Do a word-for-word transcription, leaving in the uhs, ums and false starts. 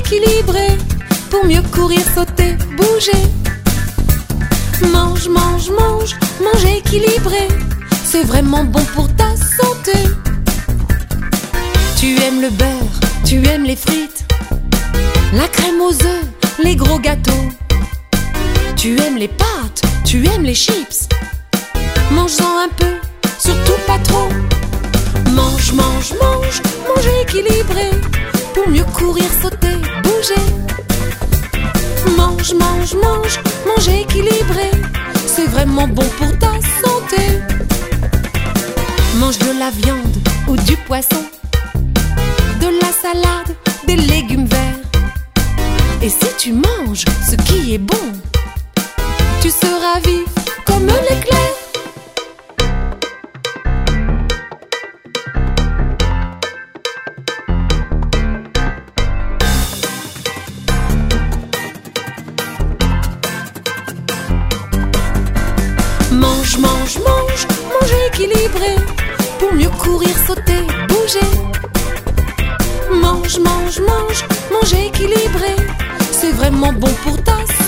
équilibré pour mieux courir, sauter, bouger. Mange, mange, mange, mange équilibré, c'est vraiment bon pour ta santé. Tu aimes le beurre, tu aimes les frites, la crème aux œufs, les gros gâteaux. Tu aimes les pâtes, tu aimes les chips. Mange-en un peu, surtout pas trop. Mange, mange, mange, mange équilibré pour mieux courir, sauter, bouger. Mange, mange, mange, mange équilibré, c'est vraiment bon pour ta santé. Mange de la viande ou du poisson, de la salade, des légumes verts. Et si tu manges ce qui est bon, tu seras vif comme l'éclair. Mange, mange, mange, mange équilibré pour mieux courir, sauter, bouger. Mange, mange, mange, mange équilibré, c'est vraiment bon pour ta santé.